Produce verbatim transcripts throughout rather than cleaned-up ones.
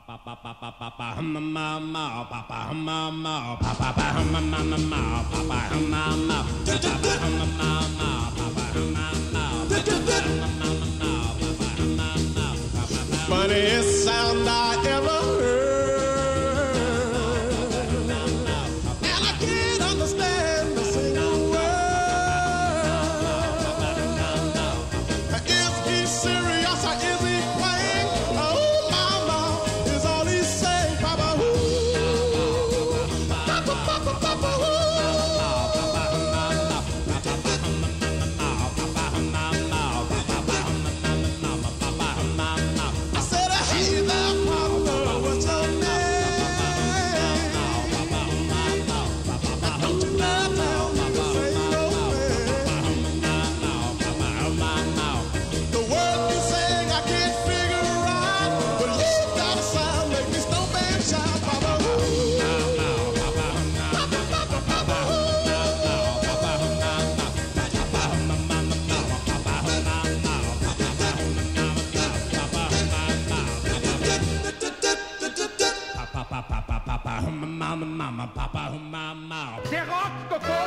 Funniest sound I ever heard, and I can't understand a single word. Is he serious or is he playing? Oh, mama, is all he's saying, Papa, ooh, Papa, Papa, Papa, ooh. I said, hey there, Papa, what's your name? Don't you dare tell me to say no man. The word you saying I can't figure out, but you got a sound make me snowman shout, Papa, ooh. Papa, Papa, Papa, ooh. Des rocs, Coco.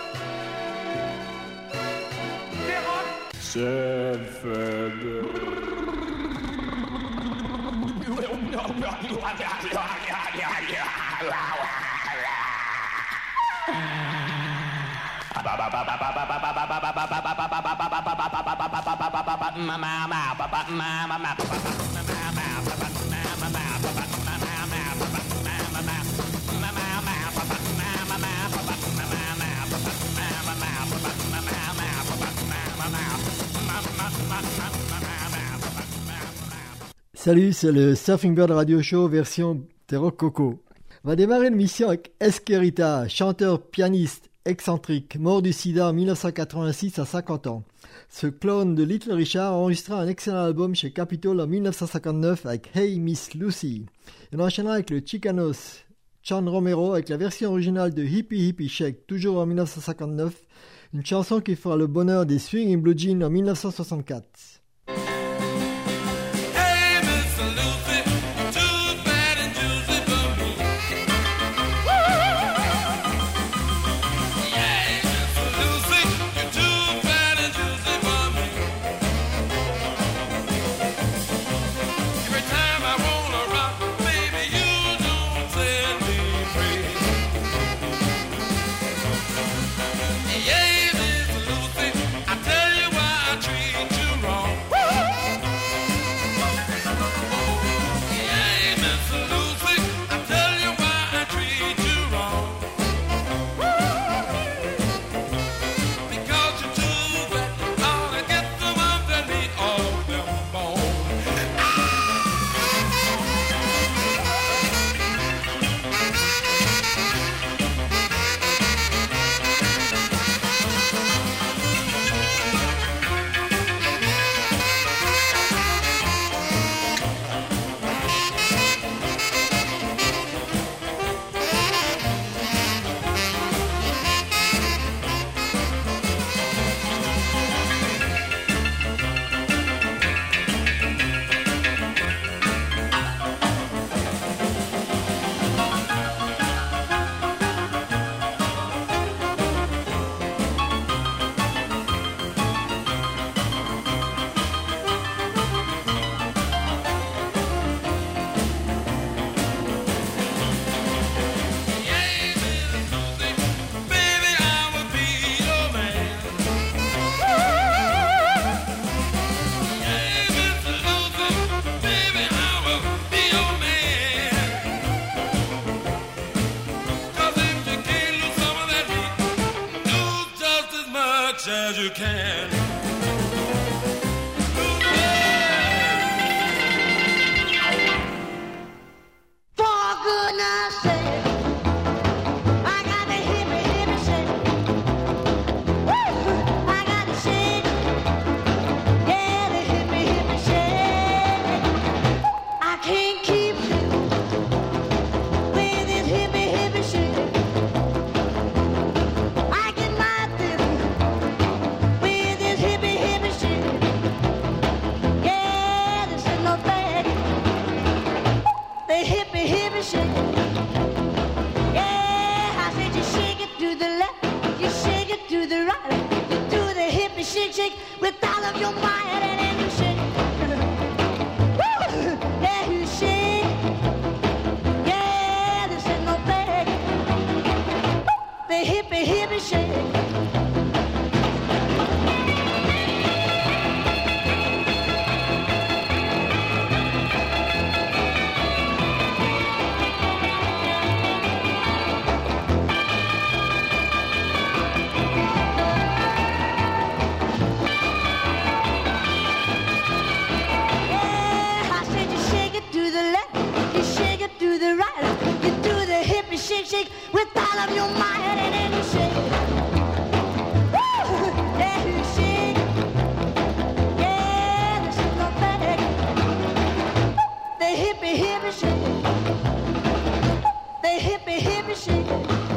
Des rocs. Salut, c'est le Surfing Bird Radio Show version Terro Coco. On va démarrer l'émission avec Esquerita, chanteur, pianiste, excentrique, mort du sida en dix-neuf cent quatre-vingt-six à cinquante ans. Ce clone de Little Richard a enregistré un excellent album chez Capitol en dix-neuf cent cinquante-neuf avec Hey Miss Lucy. Et on enchaînera avec le Chicanos, Chan Romero avec la version originale de Hippie Hippie Shake, toujours en dix-neuf cent cinquante-neuf, une chanson qui fera le bonheur des Swing and Blue Jeans en dix-neuf cent soixante-quatre. As you can. For goodness sake, I got to hear me, hear me say, woo! I got to shake, yeah, to hear me, hear me say, I can't keep with this hippie, hippie shake. I get my feeling. hippie shake. Yeah, I said you shake it to the left, you shake it to the right, you do the hippie shake, shake with all of your might, and then you shake. Woo! Yeah, you shake. Yeah, this ain't no thing. The hippie hippie shake. Shake with all of your might, and then you shake. Woo! Yeah, you shake. Yeah, this is no thing. The hippie hippie shake. The hippie hippie shake.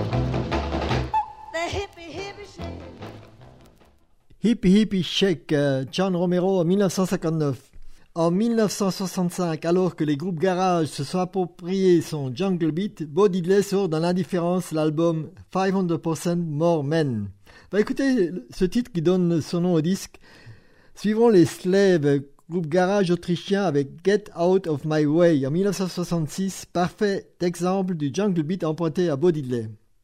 The hippie hippie shake. Hippie Hippie Shake, euh, John Romero en dix-neuf cent cinquante-neuf. En dix-neuf cent soixante-cinq, alors que les groupes garage se sont appropriés son Jungle Beat, Bo Diddley sort dans l'indifférence l'album five hundred percent More Men. Va écouter ce titre qui donne son nom au disque. Suivront les Slaves, groupe garage autrichien avec Get Out of My Way en dix-neuf cent soixante-six, parfait exemple du Jungle Beat emprunté à Bo Diddley.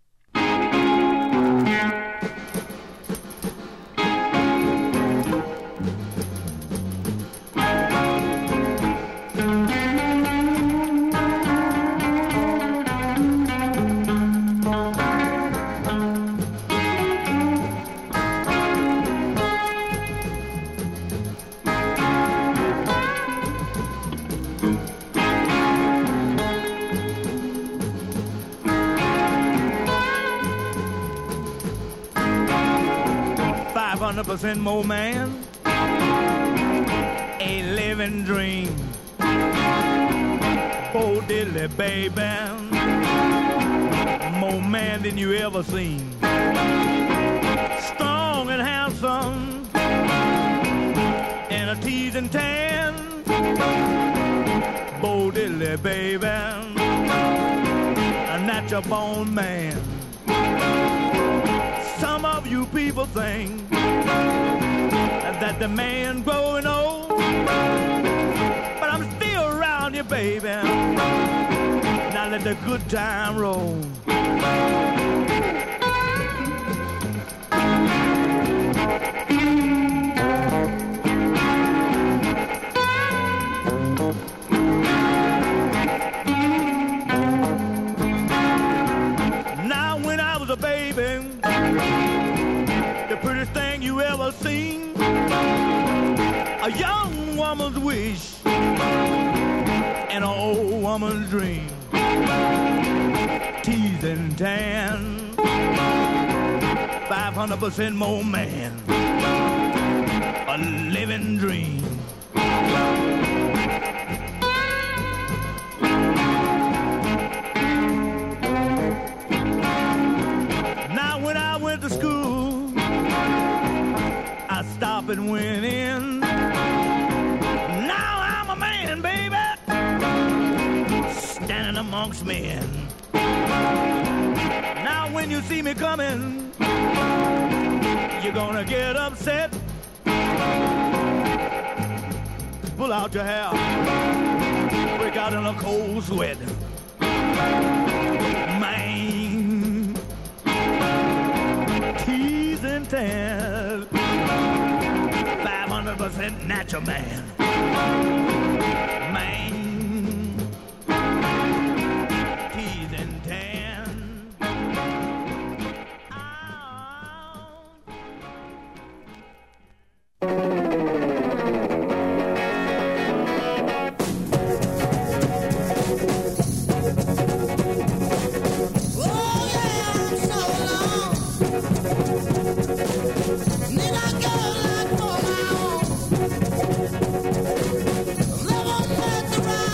five hundred percent more man, a living dream. Bo Diddley, baby, more man than you ever seen. Strong and handsome, and a teasing tan. Bo Diddley, baby, a natural born man. Some of you people think that the man growing old, but I'm still around you, baby. Now let the good time roll. Now when I was a baby, the prettiest thing you ever seen, a young woman's wish and an old woman's dream. Teasing tan, five hundred percent more man, a living dream. Now when I went to school, I stopped and went in. Now I'm a man, baby, standing amongst men. Now when you see me coming, you're gonna get upset. Pull out your hair, break out in a cold sweat. Man, teasing tan, five hundred percent natural man. Man, teasing tan. Never met the right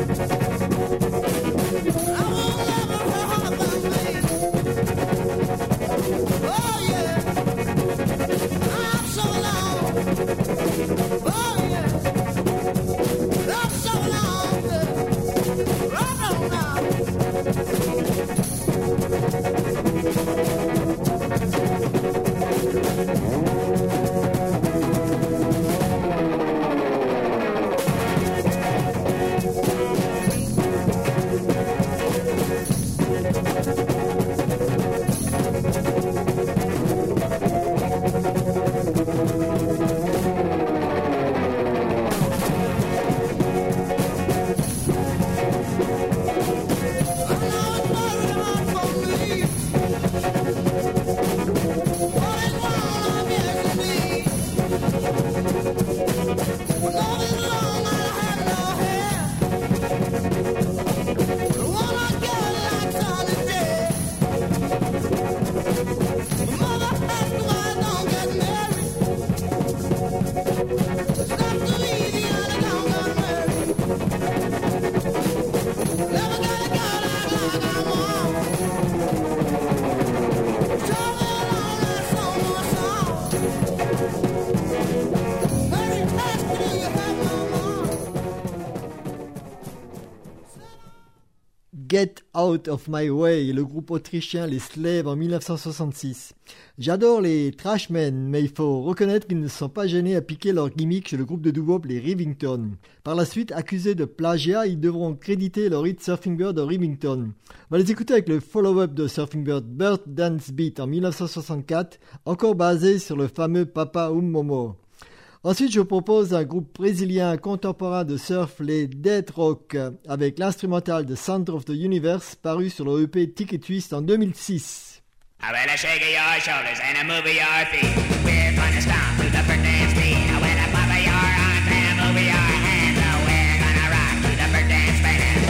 Get Out of My Way, le groupe autrichien Les Slaves en mille neuf cent soixante-six. J'adore les Trashmen, mais il faut reconnaître qu'ils ne sont pas gênés à piquer leur gimmick chez le groupe de doo-wop les Rivington. Par la suite, accusés de plagiat, ils devront créditer leur hit Surfing Bird de Rivington. On va les écouter avec le follow-up de Surfing Bird, Bird Dance Beat en mille neuf cent soixante-quatre, encore basé sur le fameux Papa Um Momo. Ensuite, je vous propose un groupe brésilien contemporain de surf, les Dead Rock, avec l'instrumental de Center of the Universe, paru sur le E P Ticket Twist en deux mille six. I will shake your shoulders and move your feet. We're gonna stomp to the bird dance beat. I will pop your arms and move your hands. We're gonna rock to the bird dance band.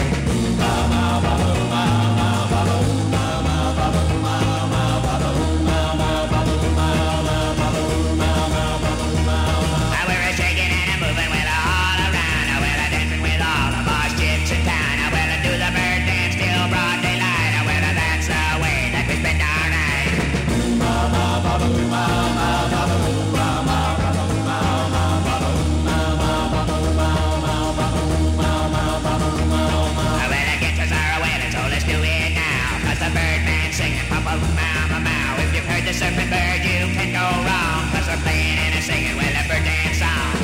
Surfing bird, you can go wrong, 'cause we're playing and a singing with a bird dance song.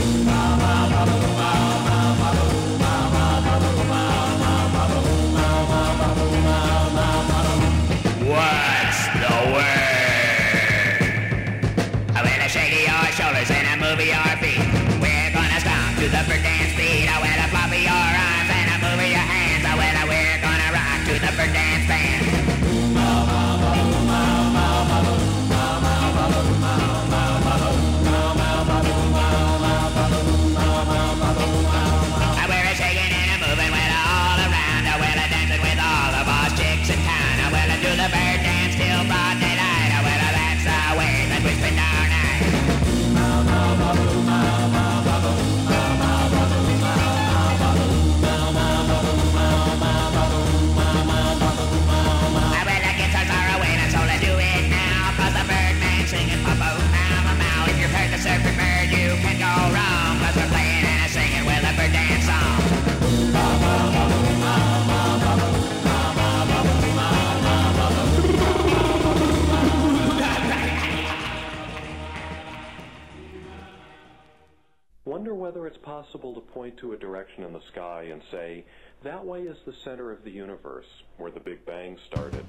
What's the word? I will shake your shoulders and I move your feet. We're gonna stomp to the bird dance beat. I will flop your arms and I move your hands. I will, we're gonna rock to the bird dance band. Wonder whether it's possible to point to a direction in the sky and say, that way is the center of the universe, where the Big Bang started.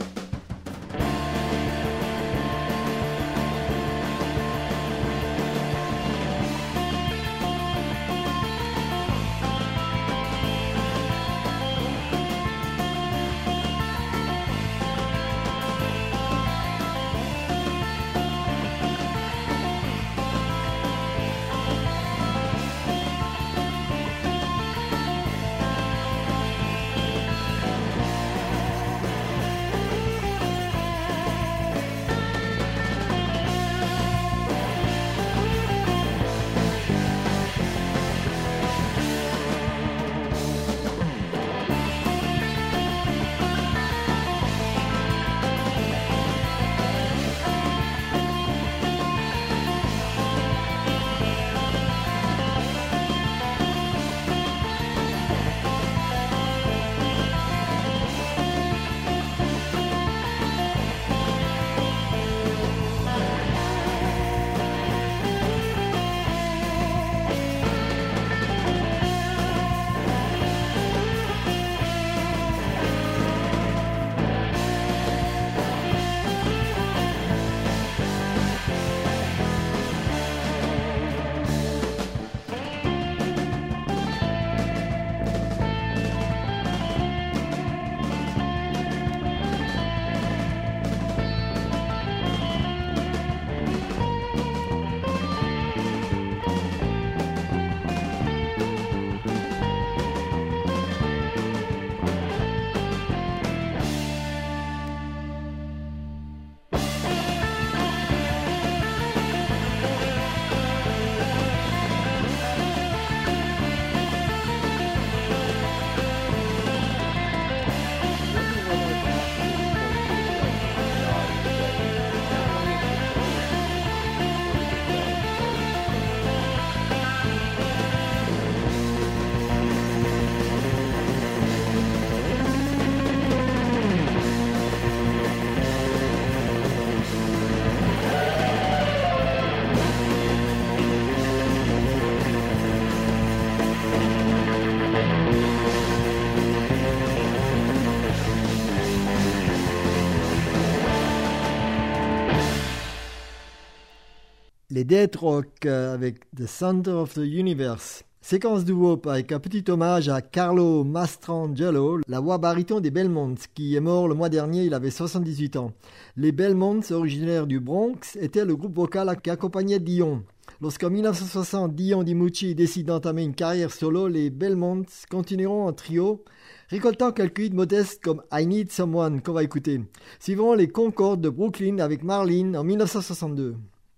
les Dead Rock euh, avec The Center of the Universe. Séquence du Wop avec un petit hommage à Carlo Mastrangelo, la voix baryton des Belmonts, qui est mort le mois dernier, il avait soixante-dix-huit ans. Les Belmonts, originaires du Bronx, étaient le groupe vocal qui accompagnait Dion. Lorsqu'en dix-neuf cent soixante, Dion DiMucci décide d'entamer une carrière solo, les Belmonts continueront en trio, récoltant quelques hits modestes comme I Need Someone qu'on va écouter. Suivront les Concords de Brooklyn avec Marlene en dix-neuf cent soixante-deux.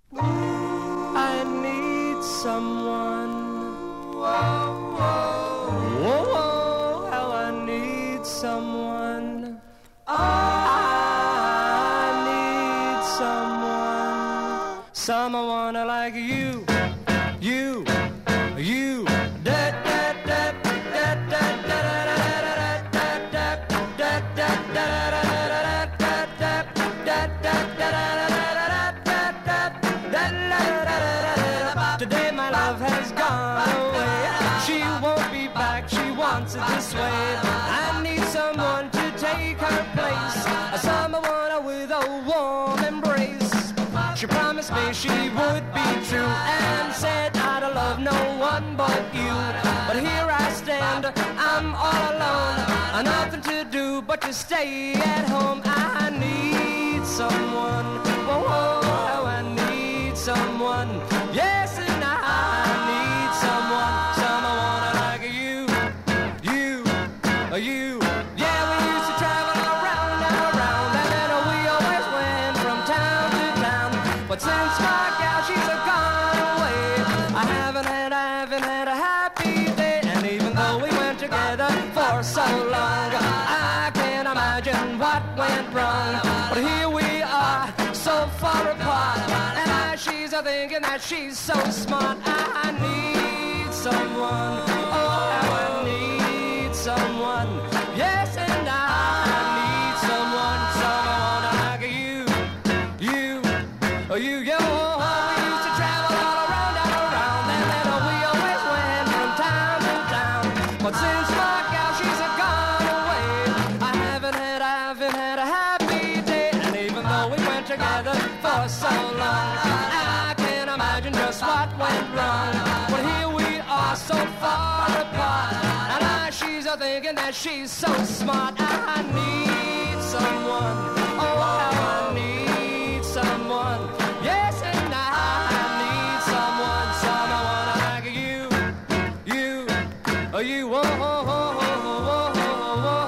I need someone. Whoa, whoa, whoa, whoa, how I need someone. I need someone. Someone like you, you, you. Da, da, da, da, da, da, today my love has gone away. She won't be back, she wants it this way. I need someone to take her place, someone with a warm embrace. She promised me she would be true and said I'd love no one but you. But here I stand, I'm all alone, nothing to do but to stay at home. I need someone, whoa, whoa, how I need someone. Yes, and I need someone, someone like you, you, you. Yeah, we used to travel around and around, and then we always went from town to town. But since my gal, she's gone away, I haven't had, I haven't had a happy day. And even though we went together for so long, I can't imagine what went wrong. But here we are, so far apart, and I, she's a thinking that she's so smart. I need someone, oh how I need someone. Yes, and I need someone, someone like you, you, you, you. We used to travel all around and around, and then we always went from town to town. But since my gal, she's gone away, I haven't had, I haven't had a happy day. And even though we went together for so long, I can't imagine just what went wrong. But here we are, so far apart, and I, she's a thinking that she's so smart. I need someone, oh how I need someone. Yes, and I need someone, someone like you, you, oh you, oh, oh, oh, oh, oh, oh, oh,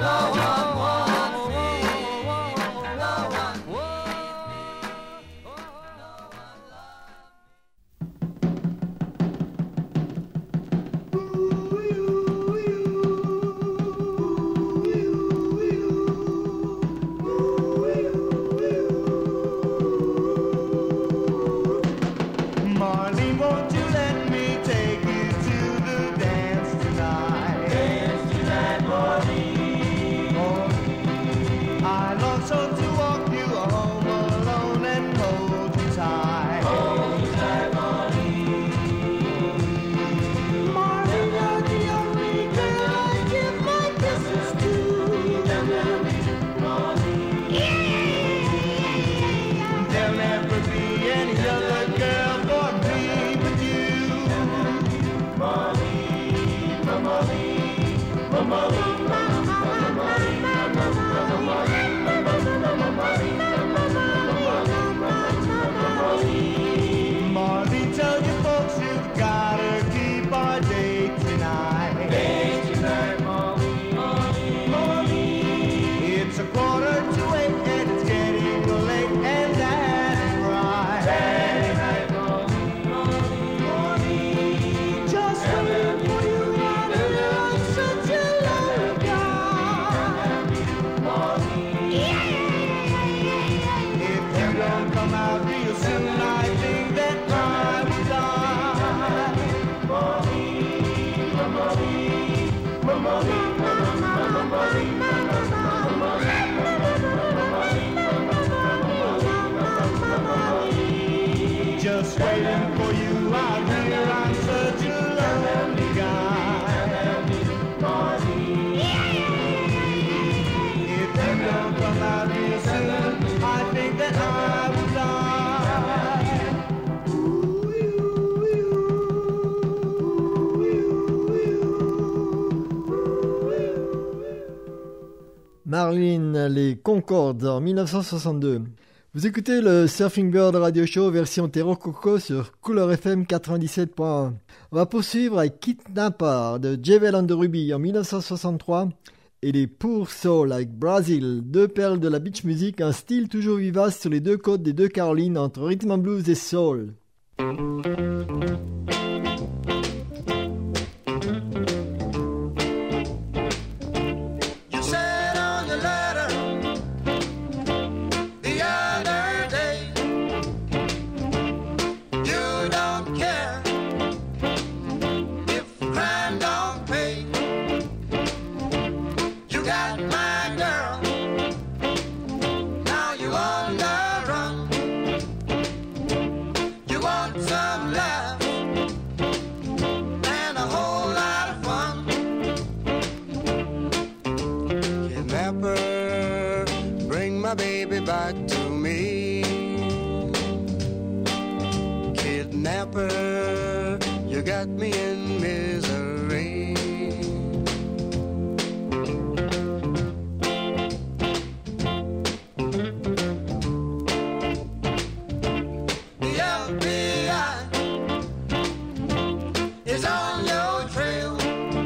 Marlene, won't you let me take you to the dance tonight? Dance tonight, Marlene. Marlene. I long so to walk you home alone and hold you tight. Hold you tight, Marlene. Marlene, you're the only girl I give my kisses to. Marlene. There'll never be any other girl for me but you. Marlene, Marlene, Marlene, Marlene, tell your folks you've gotta keep our date tonight. Date tonight, Marlene, Marlene. It's a quarter to eight and it's getting late, and that is right. That is right, Marlene, Marlene. Just waiting for you out here on such a long drive. Marlene. If you don't come out real soon, I think that I will die. Marlene, Marlene, Marlene, Marlene, Marlene. Just waiting for you out here, I'm such a lonely guy. Marlene. If you don't come out real soon, I think that I will die. Marlene les Concords en mille neuf cent soixante-deux. Vous écoutez le Surfing Bird Radio Show version Terro Coco sur Couleur F M quatre-vingt-dix-sept point un. On va poursuivre avec Kidnapper de Jewel and the Ruby en mille neuf cent soixante-trois et les Poor Soul avec Brazil, deux perles de la beach music, un style toujours vivace sur les deux côtes des deux Carolines entre rhythm and blues et soul. Back to me, kidnapper, you got me in misery. The F B I is on your trail.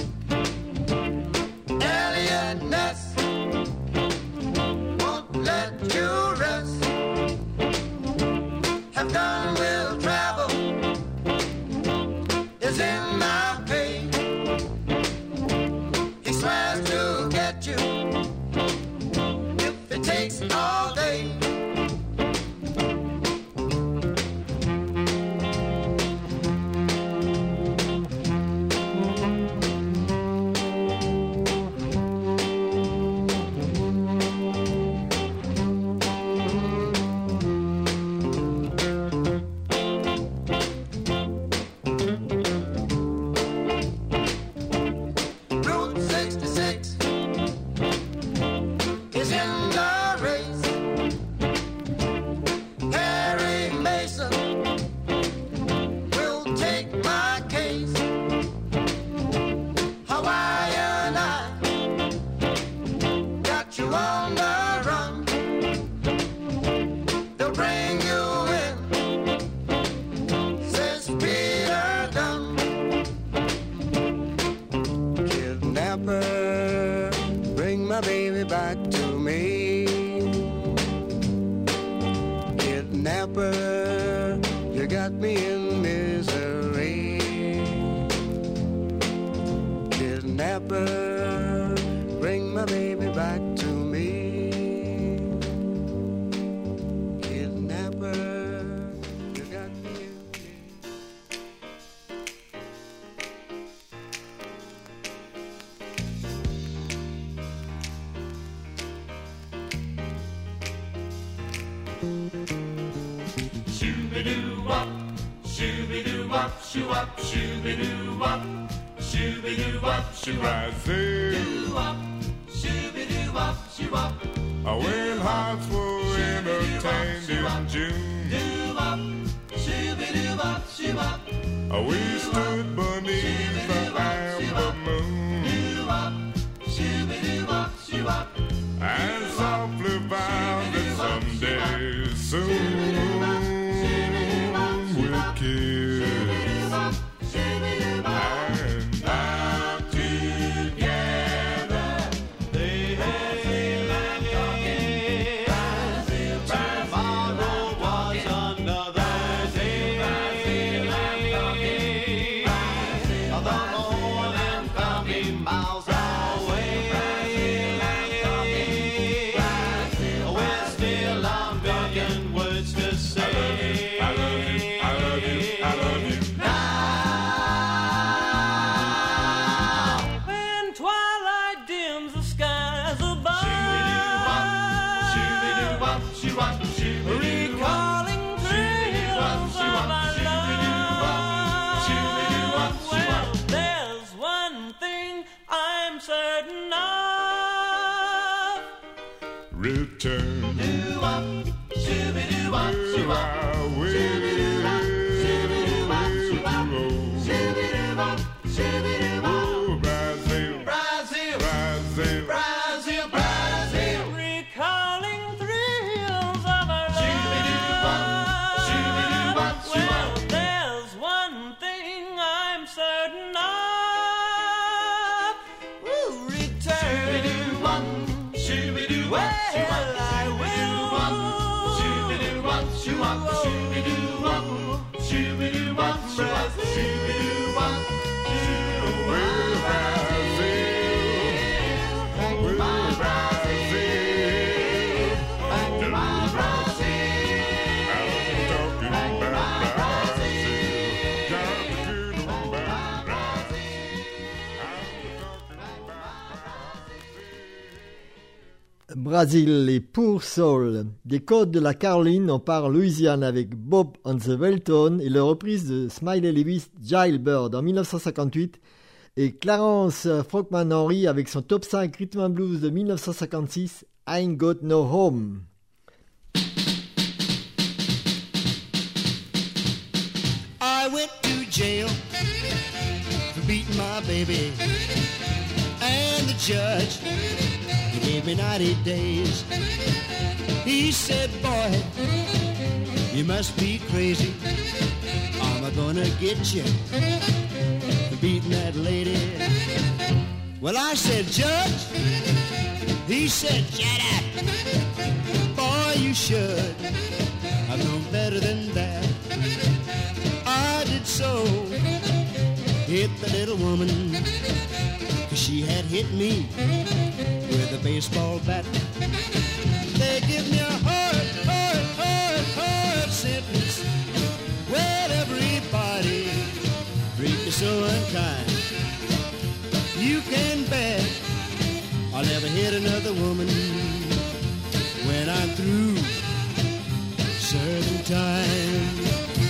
Elliot Ness let you rest. Have done will travel is in my pay. He swears to get you if it takes all day. Shoo-be-doo-wop, shoo-be-doo-wop, shoo-wop, shoo-be-doo-wop, shoo-be-doo-wop, shoo-wop, doo-wop, shoo-be-doo-wop, shoo-wop. When hearts were entertained in June, Doo-wop, shoo-be-doo-wop, shoo-wop, we stood beneath the amber moon doo-wop, shoo-be-doo-wop, shoo-wop, and softly vowed that someday soon we'll kiss. And now together they hail and talking. Tomorrow was another day. The morning found me miles away. We're still on broken words to say. I love you, I love you, I love you. When twilight dims the skies above, Shoo-be-doo-wop, shoo-wop, shoo-be-doo-wop, recalling thrills of our love. Well, there's one thing I'm certain of. Return doo-wop, shoo-be-doo-wop, to shoo-wop, our way. shoo-be-doo-wop, shoo-be-doo-wop, shoo-be-doo-wop, shoo-be-doo-wop. Oh, Brazil, Brazil, Brazil, Brazil, Brazil. Brazil et Poor Soul. Des côtes de la Caroline, on part en Louisiane avec Bob and the Welton et leur reprise de Smiley Lewis Jailbird en dix-neuf cent cinquante-huit et Clarence Franckman Henry avec son top cinq Rhythm and Blues de dix-neuf cent cinquante-six I Ain't Got No Home. I went to jail for beating my baby, and the judge, he gave me ninety days. He said, boy, you must be crazy. I'm gonna get you for beating that lady. Well, I said, Judge. He said, shut up. Boy, you should. I've known better than that. I did so hit the little woman, 'cause she had hit me with a baseball bat. They give me a hard, hard, hard, hard sentence. Well, everybody treat me so unkind. You can bet I'll never hit another woman when I'm through serving time.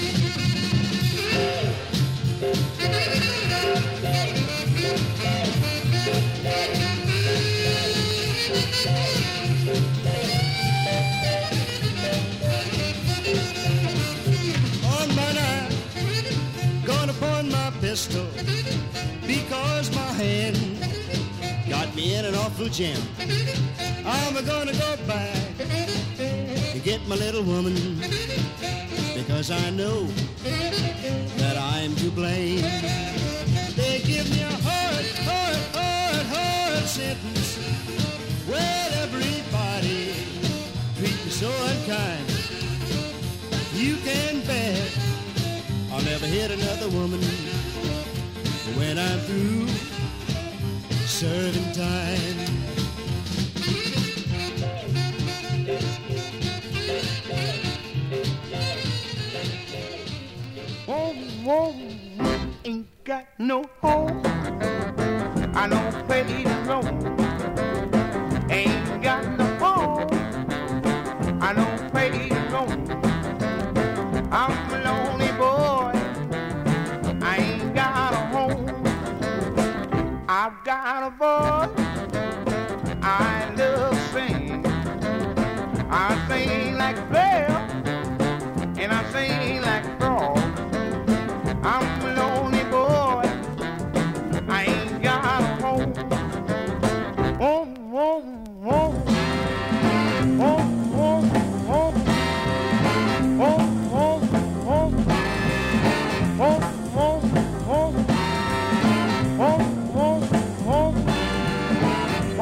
On my knife, gonna point my pistol, because my hand got me in an awful jam. I'm gonna go back and get my little woman, because I know that I'm to blame. They give me a hard, hard, hard, hard sentence. Well, everybody treat me so unkind. You can bet I'll never hit another woman when I'm through serving time. Whoa, whoa, ain't got no home. I don't play the room. Ain't got no home. I don't play the room. I'm a lonely boy. I ain't got a home. I've got a boy I love to sing. I sing like Bell and I sing like Frog. I'm a lonely boy, I ain't got a home. Oh, oh, oh. Oh, oh, oh. Oh, oh, oh. Oh, oh, oh. Oh, oh, oh.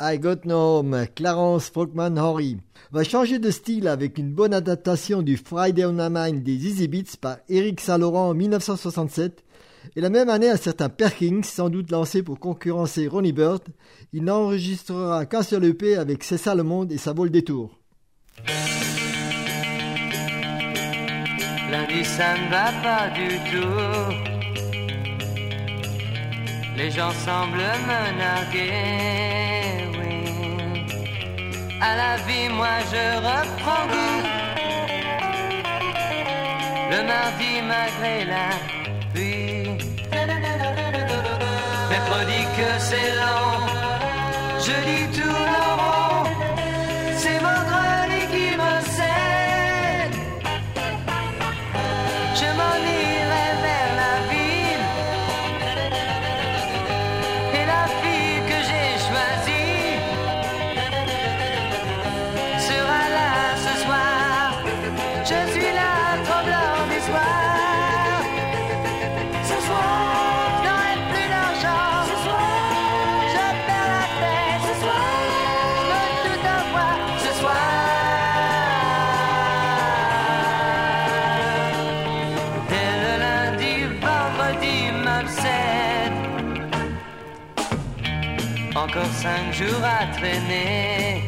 I Got No Home, Clarence Folkman Horry, va changer de style avec une bonne adaptation du Friday on My Mind des Easy Beats par Eric Saint-Laurent en dix-neuf cent soixante-sept. Et la même année, un certain Perkins, sans doute lancé pour concurrencer Ronnie Bird, il n'enregistrera qu'un seul E P avec C'est ça le monde et ça vaut le détour. Lundi ça ne va pas du tout. Les gens semblent me narguer, oui. À la vie, moi je reprends goût. Le mardi, malgré la pluie. Mercredi que c'est lent. Jeudi tourne en rond. C'est vendredi qui me cède. Je m'en irai vers la ville. Et la fille que j'ai choisie sera là ce soir. Je suis là, tremblant d'espoir. Ce soir, je n'aurai plus d'argent. Ce soir, je perds la tête. Ce soir, je veux tout avoir. Ce soir, dès le lundi, vendredi m'obsède. Encore cinq jours à traîner.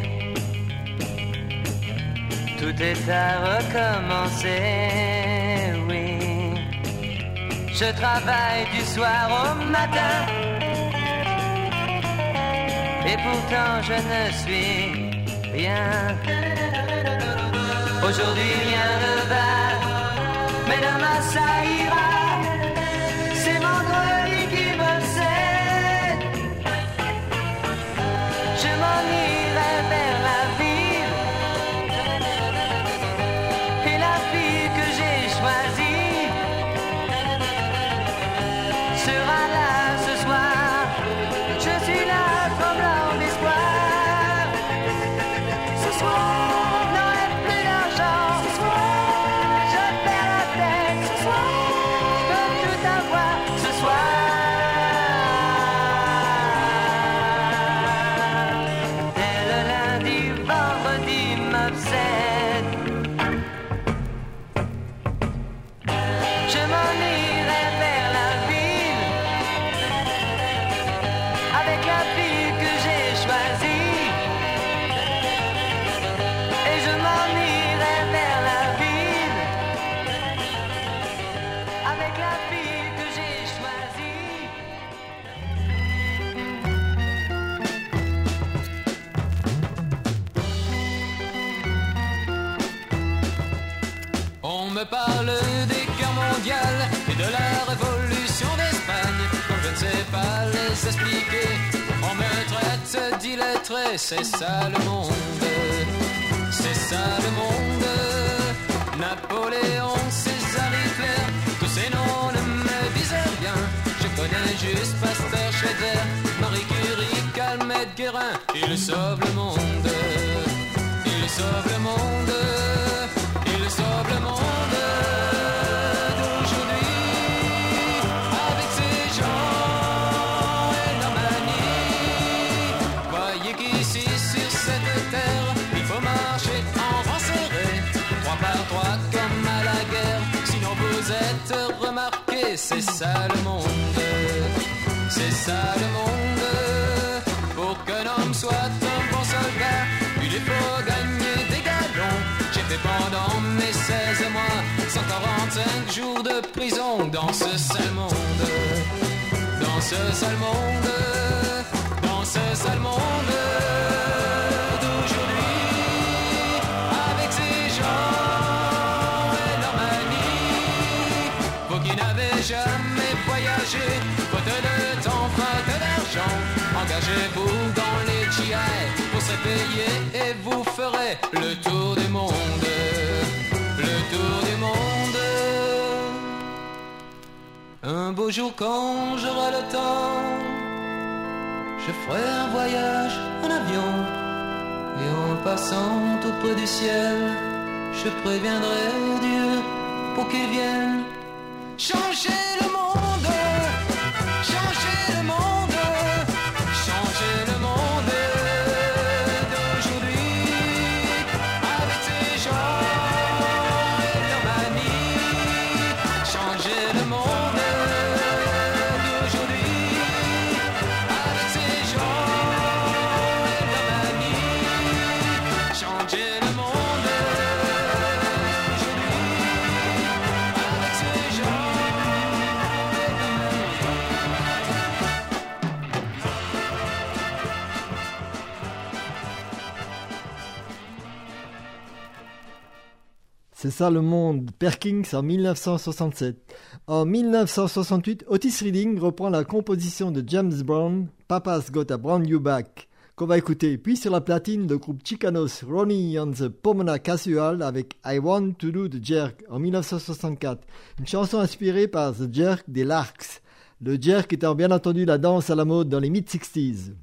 Tout est à recommencer, oui. Je travaille du soir au matin. Et pourtant je ne suis rien. Aujourd'hui rien ne va, mais demain ça ira. C'est vendredi qui me cède. Je m'en irai vers la ville. Et la fille que j'ai choisie sera là ce soir. Je suis là, tremblant d'espoir. Ce soir, je n'aurai plus d'argent. Ce soir, je perds la tête. Ce soir, je veux tout avoir. Ce soir, dès le lundi, vendredi m'obsède. Je m'en irai vers la ville avec la fille que j'ai choisie. Et je m'en irai vers la ville avec la fille que j'ai choisie. On me parle des guerres mondiales et de la révolution d'Espagne. Comme je ne sais pas les expliquer, on me traite d'illettré. C'est ça le monde, c'est ça le monde. Napoléon, César, Hitler, tous ces noms ne me disaient rien. Je connais juste Pasteur, Schroeder, Marie Curie, Calmette, Guérin. Ils sauvent le monde, ils sauvent le monde, ils sauvent le monde d'aujourd'hui. Avec ces gens et leur manie, voyez qu'ici sur cette terre, il faut marcher en rang serré, trois par trois comme à la guerre. Sinon vous êtes remarqués, c'est ça le monde, c'est ça le monde. Pour qu'un homme soit un bon soldat, il faut gagner des galons. J'ai fait pendant mes seize mois cent quarante-cinq jours de prison dans ce sale monde, dans ce sale monde, dans ce sale monde d'aujourd'hui. Avec ces gens et leur manie, vous qui n'avez jamais voyagé, faute de temps, faute d'argent, engagez-vous dans les G I pour se payer et vous ferez le tour du monde, le tour du monde. Un beau jour quand j'aurai le temps, je ferai un voyage en avion, et en passant tout près du ciel, je préviendrai Dieu pour qu'il vienne changer le monde, changer le monde, changer le monde. C'est ça le monde, Perkins en mille neuf cent soixante-sept. En mille neuf cent soixante-huit, Otis Redding reprend la composition de James Brown, Papa's Got a Brand New Back, qu'on va écouter. Puis sur la platine, le groupe Chicanos, Ronnie and the Pomona Casual avec I Want to Do the Jerk en mille neuf cent soixante-quatre. Une chanson inspirée par The Jerk des Larks. Le jerk étant bien entendu la danse à la mode dans les mid-sixties.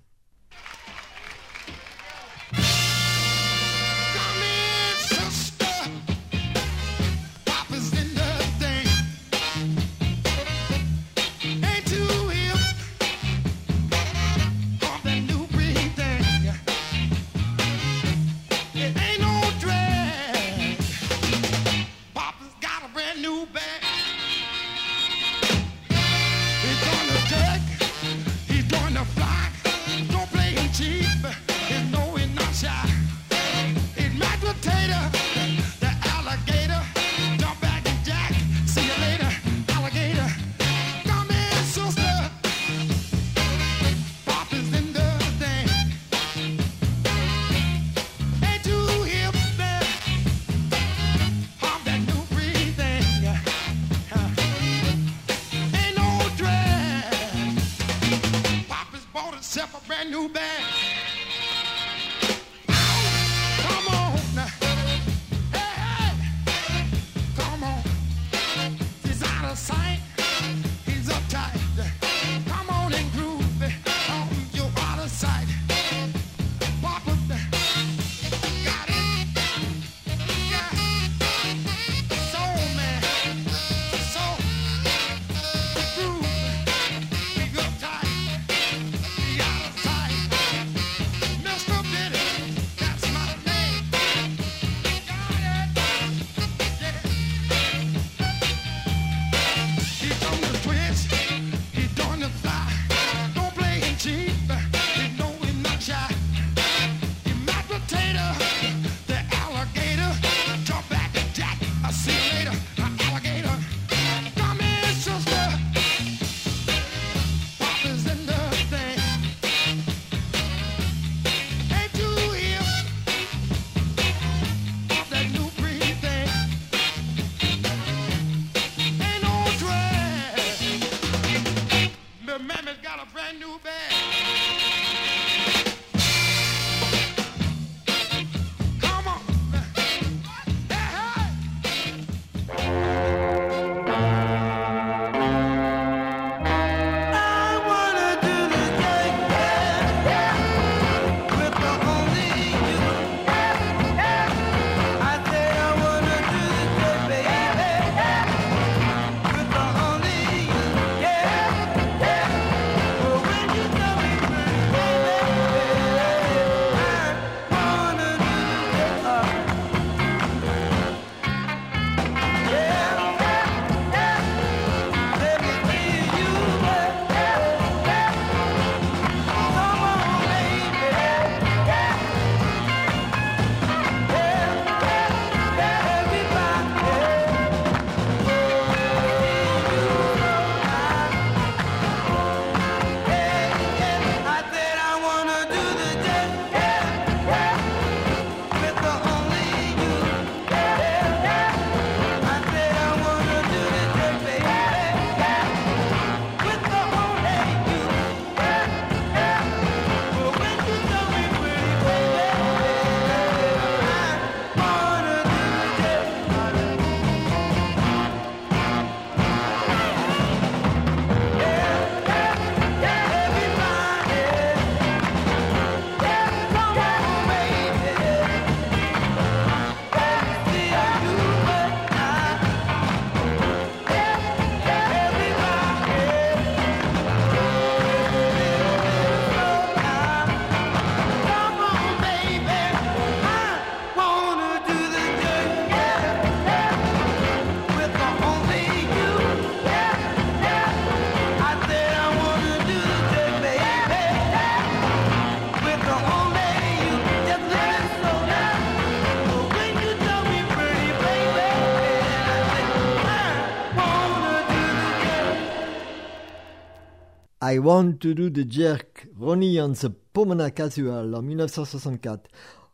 I Want to Do the Jerk, Ronnie and the Pomona Casual en mille neuf cent soixante-quatre.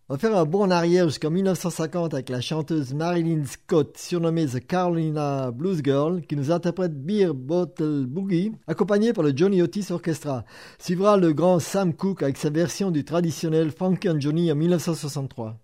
On va faire un bond en arrière jusqu'en mille neuf cent cinquante avec la chanteuse Marilyn Scott, surnommée The Carolina Blues Girl, qui nous interprète Beer Bottle Boogie, accompagnée par le Johnny Otis Orchestra. Suivra le grand Sam Cooke avec sa version du traditionnel Funky and Johnny en mille neuf cent soixante-trois.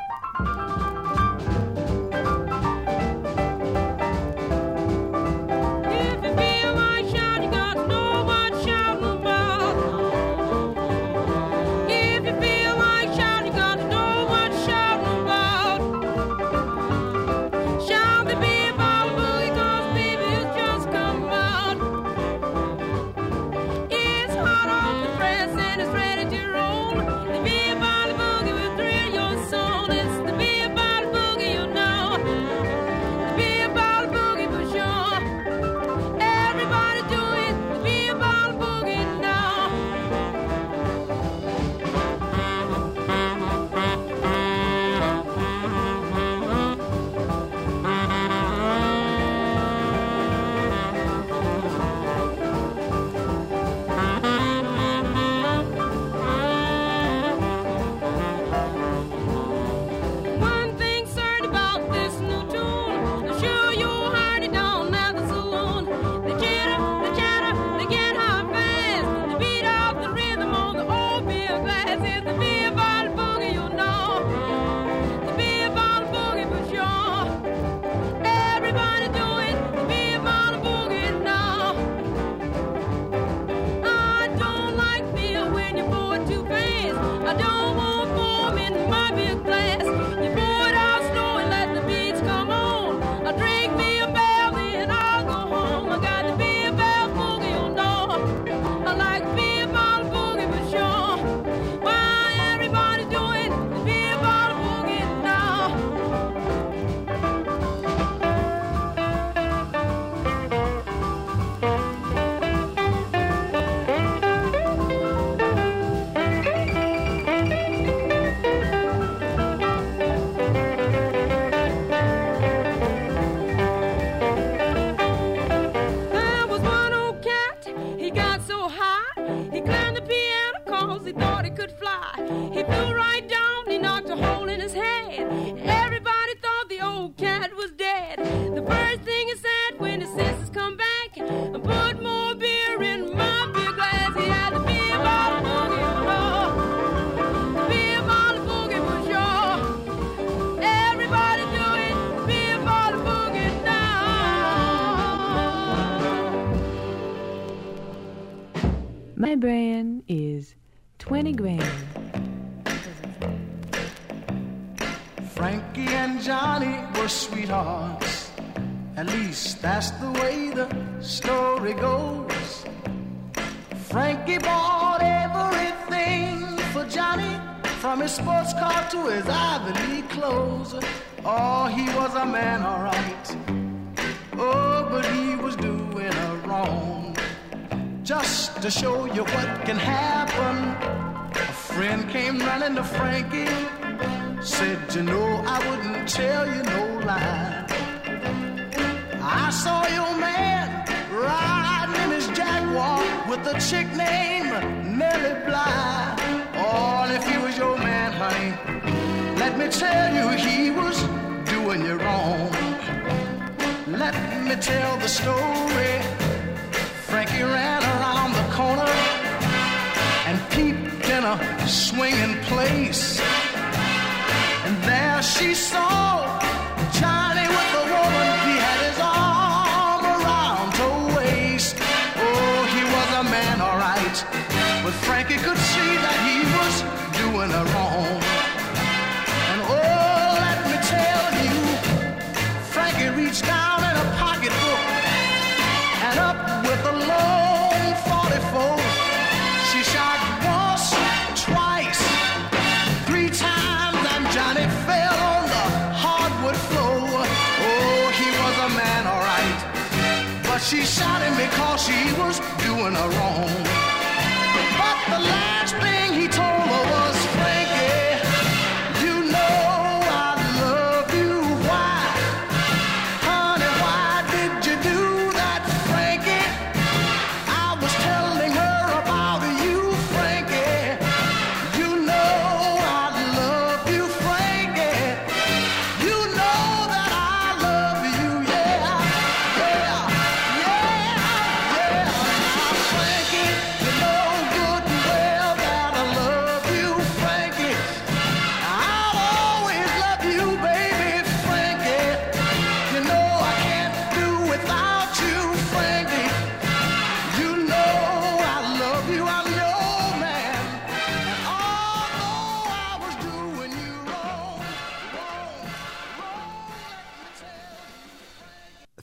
My brand is twenty grand. Frankie and Johnny were sweethearts. At least that's the way the story goes. Frankie bought everything for Johnny, from his sports car to his Ivy League clothes. Oh, he was a man, all right. Oh, but he was doing her wrong. Just to show you what can happen, a friend came running to Frankie, said, you know, I wouldn't tell you no lie. I saw your man riding in his Jaguar with a chick named Nellie Bly. Oh, and if he was your man, honey, let me tell you, he was doing you wrong. Let me tell the story. Frankie ran around the corner and peeped in a swinging place. And there she saw Johnny with a woman. He had his arm around her waist. Oh, he was a man, all right. But Frankie could see that he was doing her wrong. And oh, let me tell you, Frankie reached down in a pocketbook and up with a long forty-four. She shot once, twice, three times, and Johnny fell on the hardwood floor. Oh, he was a man, all right, but she shot him because she was doing her wrong. But the last thing he told her was, Frankie, you know I love you. Why? Honey, why did you do that, Frankie? I was telling her about you, Frankie. You know I love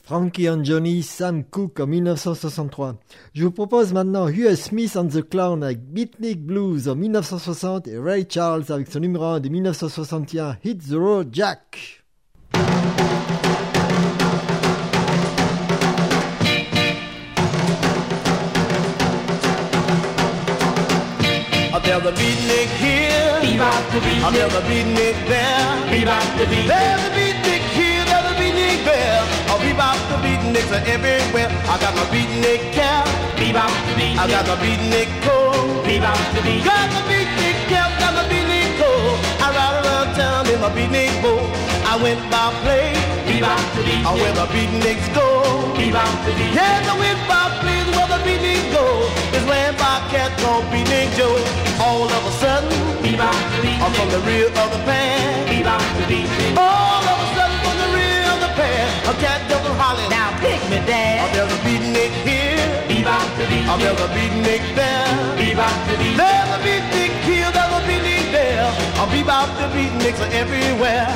Frankie and Johnny, Sam Cooke en mille neuf cent soixante-trois. Je vous propose maintenant U S Smith and the Clown avec Beatnik Blues en mille neuf cent soixante et Ray Charles avec son numéro un de mille neuf cent soixante et un, Hit the Road Jack. There's a beatnik here, there's a beatnik there, there's a beatnik here, there's a beatnik there. Oh, bebop the beatniks are everywhere. I got my beatnik cap, I got my beatnik coat, got my beatnik cap, got my beatnik coat. I ride around town in my beatnik boat. I went by place, I where the beatniks go. Yes, I went by place where the beatniks go. It's ran by a cat called Beatnik Joe. All of a sudden, I'm from the rear of the pan. All of a sudden, from the rear of the pan, a cat goes hollering. Now pick me, Dad. Oh, there's a beatnik here. Oh, there's a beatnik there. There's a beatnik here, there's a beatnik there. Oh, bebop the beatniks are everywhere.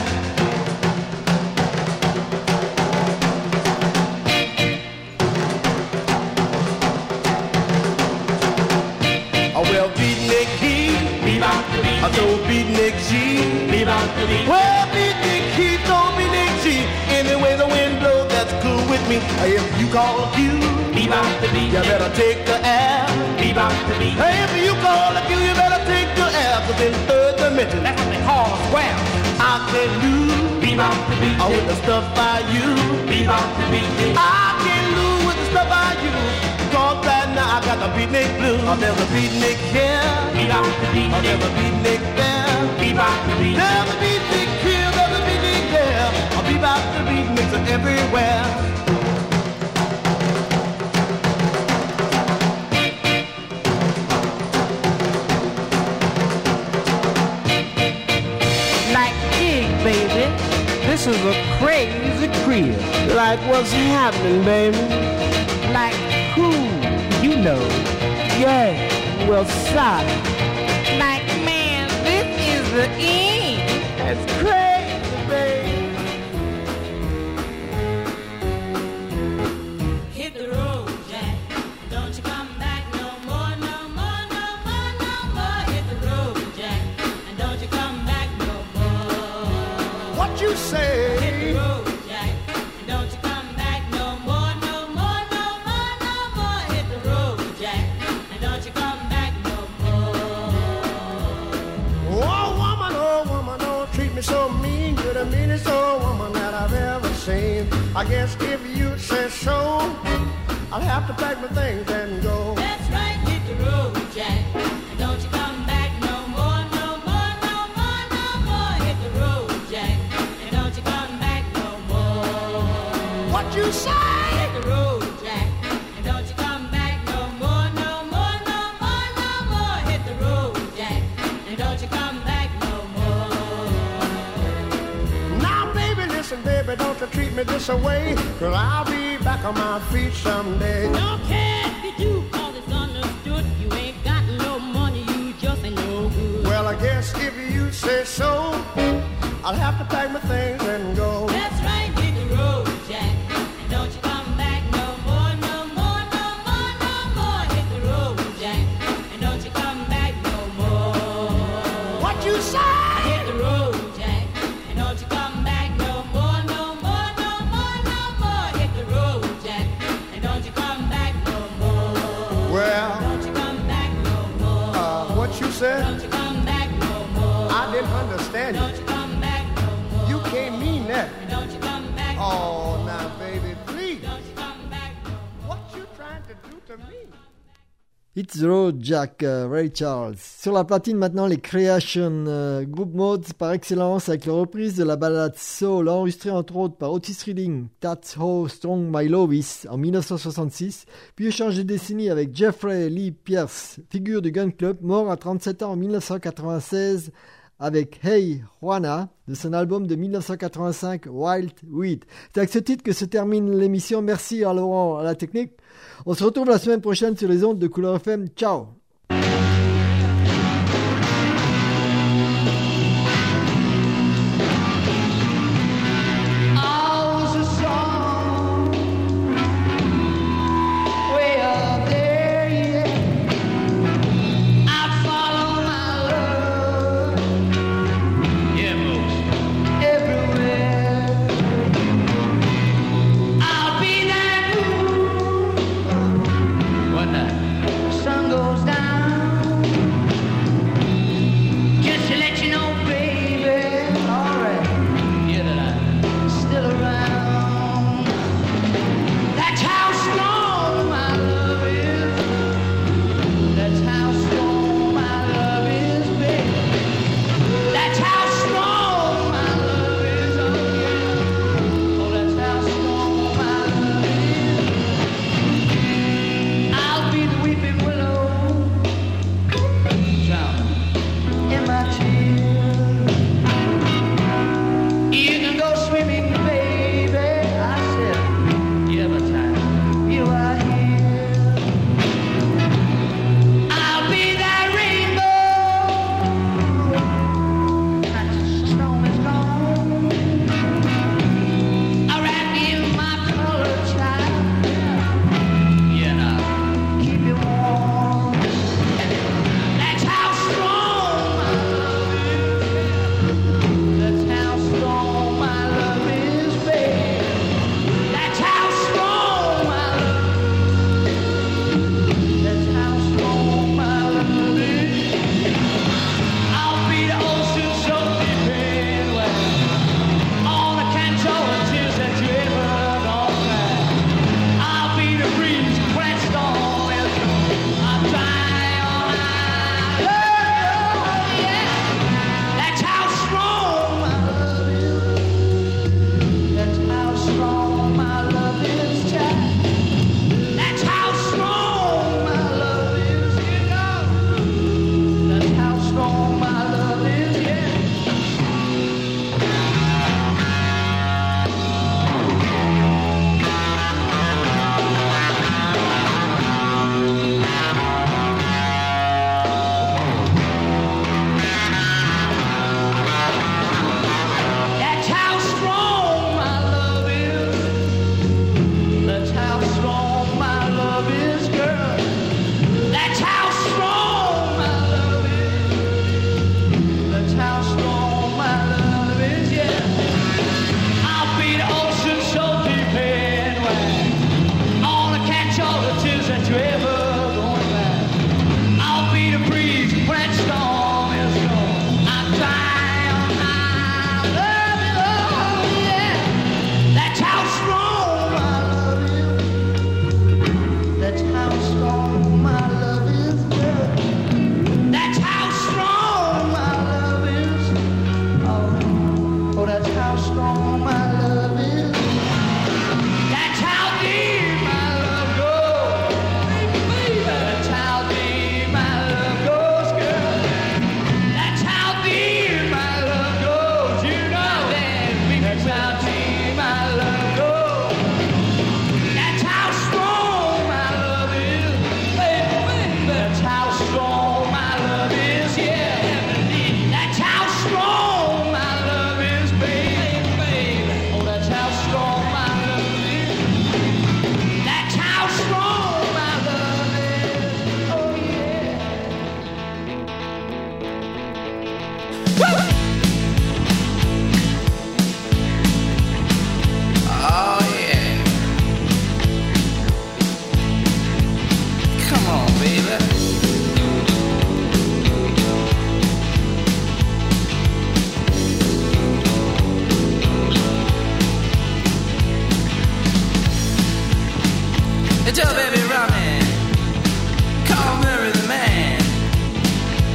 Well, beatnik he, I told beatnik she. Well, beatnik he told beatnik she. Anyway the wind blows, that's cool with me. If you call a cue, you better take the air. Hey, if you call a cue, you better take the air. Cause in third dimension, that's what they call a square. I can lose I with the stuff I use. I can lose with the stuff I use. Cause right now I got the beatnik blues. Oh, there's a beatnik here. Oh, there's a beatnik there. There's a beatnik here, there's a beatnik there. Oh, bebop the beatniks are everywhere. Like gig, baby. This is a crazy crib. Like what's happening, baby? Like who? You know. Yeah, well, sorry. Like, man, this is the end. That's crazy, baby. Hit the road, Jack. Don't you come back no more, no more, no more, no more. Hit the road, Jack. And don't you come back no more. What you say? Hit the road, Jack. And don't you come back no more, no more, no more, no more. Hit the road, Jack. And don't you come back no more. Oh, woman, oh, woman, don't treat me so mean. You're the meanest old woman that I've ever seen. I guess if you say so, I'll have to pack my things and go. That's right, hit the road, Jack. And don't you come back no more, no more, no more, no more. Hit the road, Jack. And don't you come back no more. What you say? Hit the road, Jack. And don't you come back no more, no more, no more, no more. Hit the road, Jack. And don't you come back no more. Now, baby, listen, baby, don't you treat me this way. Cause I'll be back on my feet someday. Don't care if you do, cause it's understood. You ain't got no money, you just ain't no good. Well, I guess if you say so, I'll have to pack my things and go. That's right, hit the road, Jack. And don't you come back no more, no more, no more, no more. Hit the road, Jack. And don't you come back no more. What you say? Hit the road, Jack. And don't you come back no more, no more, no more, no more. Hit the road, Jack. And don't you come back no more. Well, Don't you come back no more. uh, what you said? Don't you come back no more. I didn't understand Don't it. you come back no more. You can't mean that. Don't you come back no Oh, now, baby, please. Don't you come back no more. What you trying to do to me? Hit the Road Jack, euh, Ray Charles. Sur la platine maintenant, les Creation euh, Group Modes par excellence avec la reprise de la ballade Soul enregistrée entre autres par Otis Redding, That's How Strong My Love Is en mille neuf cent soixante-six, puis échange de décennie avec Jeffrey Lee Pierce, figure du Gun Club, mort à trente-sept ans en mille neuf cent quatre-vingt-seize avec Hey Juana de son album de mille neuf cent quatre-vingt-cinq Wild Weed. C'est avec ce titre que se termine l'émission. Merci à Laurent à la technique. On se retrouve la semaine prochaine sur les ondes de Couleur F M. Ciao. I was a song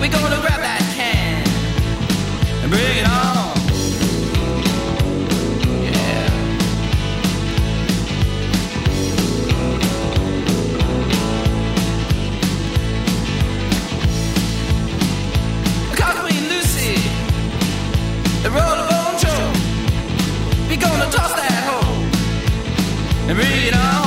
we're gonna grab that can and bring it on. Yeah. Cause Queen Lucy, the roll of bone choke, we're gonna toss that hoe and bring it on.